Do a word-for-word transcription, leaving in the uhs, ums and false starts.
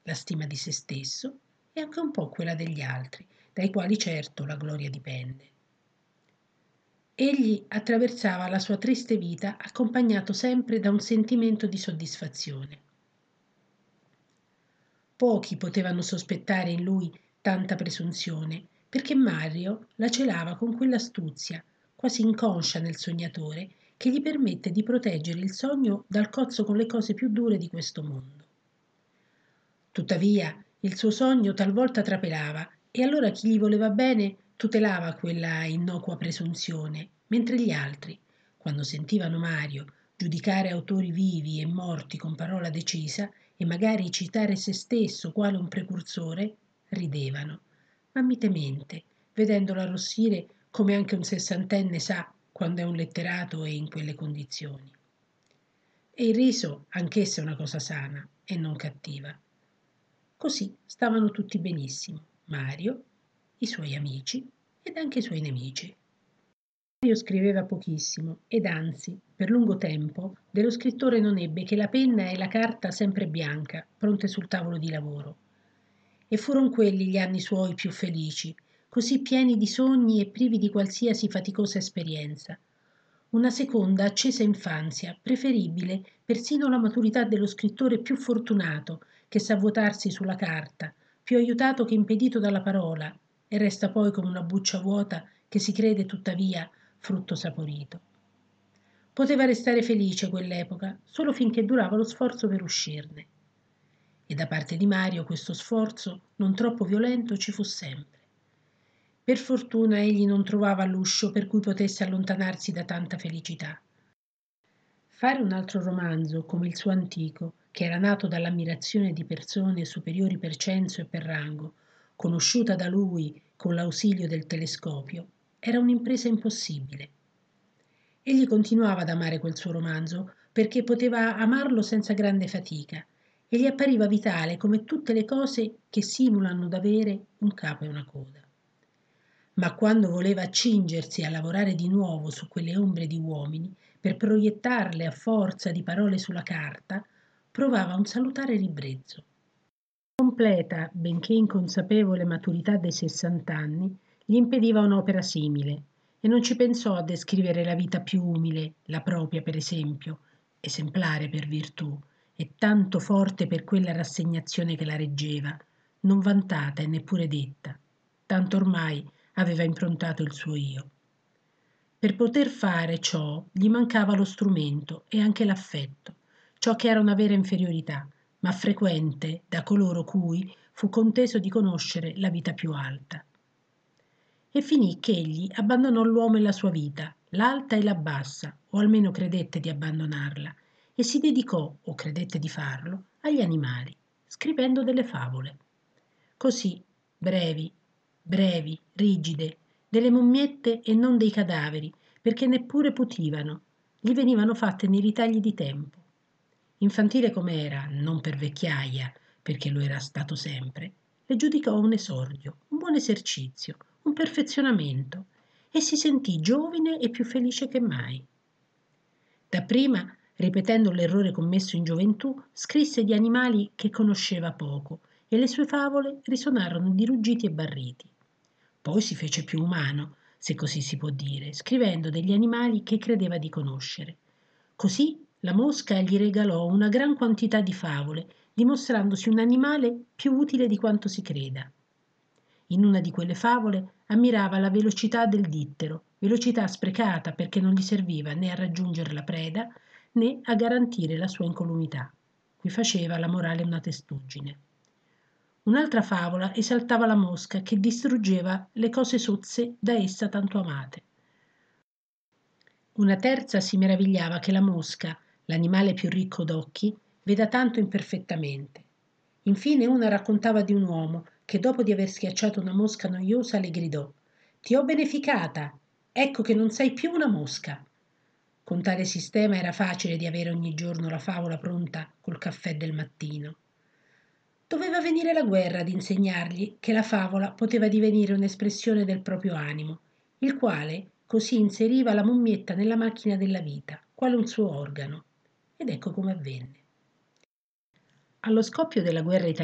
la stima di se stesso e anche un po' quella degli altri, dai quali certo la gloria dipende. Egli attraversava la sua triste vita accompagnato sempre da un sentimento di soddisfazione. Pochi potevano sospettare in lui tanta presunzione, perché Mario la celava con quell'astuzia, quasi inconscia nel sognatore, che gli permette di proteggere il sogno dal cozzo con le cose più dure di questo mondo. Tuttavia, il suo sogno talvolta trapelava e allora chi gli voleva bene tutelava quella innocua presunzione, mentre gli altri, quando sentivano Mario giudicare autori vivi e morti con parola decisa e magari citare se stesso quale un precursore, ridevano, ma mitemente, vedendolo arrossire come anche un sessantenne sa quando è un letterato e in quelle condizioni. E il riso anch'essa è una cosa sana e non cattiva. Così stavano tutti benissimo, Mario, i suoi amici ed anche i suoi nemici. Mario scriveva pochissimo ed anzi, per lungo tempo, dello scrittore non ebbe che la penna e la carta sempre bianca, pronte sul tavolo di lavoro. E furono quelli gli anni suoi più felici, così pieni di sogni e privi di qualsiasi faticosa esperienza. Una seconda accesa infanzia, preferibile persino alla maturità dello scrittore più fortunato, che sa vuotarsi sulla carta, più aiutato che impedito dalla parola, e resta poi come una buccia vuota che si crede tuttavia frutto saporito. Poteva restare felice quell'epoca solo finché durava lo sforzo per uscirne. E da parte di Mario questo sforzo, non troppo violento, ci fu sempre. Per fortuna egli non trovava l'uscio per cui potesse allontanarsi da tanta felicità. Fare un altro romanzo come il suo antico, che era nato dall'ammirazione di persone superiori per censo e per rango, conosciuta da lui con l'ausilio del telescopio, era un'impresa impossibile. Egli continuava ad amare quel suo romanzo perché poteva amarlo senza grande fatica e gli appariva vitale come tutte le cose che simulano d'avere un capo e una coda. Ma quando voleva accingersi a lavorare di nuovo su quelle ombre di uomini, per proiettarle a forza di parole sulla carta, provava un salutare ribrezzo. Completa, benché inconsapevole maturità dei sessant'anni gli impediva un'opera simile e non ci pensò a descrivere la vita più umile, la propria per esempio, esemplare per virtù e tanto forte per quella rassegnazione che la reggeva, non vantata e neppure detta, tanto ormai aveva improntato il suo io. Per poter fare ciò gli mancava lo strumento e anche l'affetto, ciò che era una vera inferiorità, ma frequente da coloro cui fu conteso di conoscere la vita più alta. E finì che egli abbandonò l'uomo e la sua vita, l'alta e la bassa, o almeno credette di abbandonarla, e si dedicò, o credette di farlo, agli animali, scrivendo delle favole. Così, brevi, brevi, rigide, delle mummiette e non dei cadaveri, perché neppure putivano, gli venivano fatte nei ritagli di tempo. Infantile com'era, non per vecchiaia, perché lo era stato sempre, le giudicò un esordio, un buon esercizio, un perfezionamento, e si sentì giovine e più felice che mai. Dapprima, ripetendo l'errore commesso in gioventù, scrisse di animali che conosceva poco, e le sue favole risuonarono di ruggiti e barriti. Poi si fece più umano, se così si può dire, scrivendo degli animali che credeva di conoscere. Così la mosca gli regalò una gran quantità di favole, dimostrandosi un animale più utile di quanto si creda. In una di quelle favole ammirava la velocità del dittero, velocità sprecata perché non gli serviva né a raggiungere la preda né a garantire la sua incolumità. Qui faceva la morale una testuggine. Un'altra favola esaltava la mosca che distruggeva le cose sozze da essa tanto amate. Una terza si meravigliava che la mosca, l'animale più ricco d'occhi, veda tanto imperfettamente. Infine una raccontava di un uomo che dopo di aver schiacciato una mosca noiosa le gridò: «Ti ho beneficata! Ecco che non sei più una mosca!» Con tale sistema era facile di avere ogni giorno la favola pronta col caffè del mattino. Doveva venire la guerra ad insegnargli che la favola poteva divenire un'espressione del proprio animo, il quale così inseriva la mummietta nella macchina della vita, quale un suo organo. Ed ecco come avvenne. Allo scoppio della guerra italiana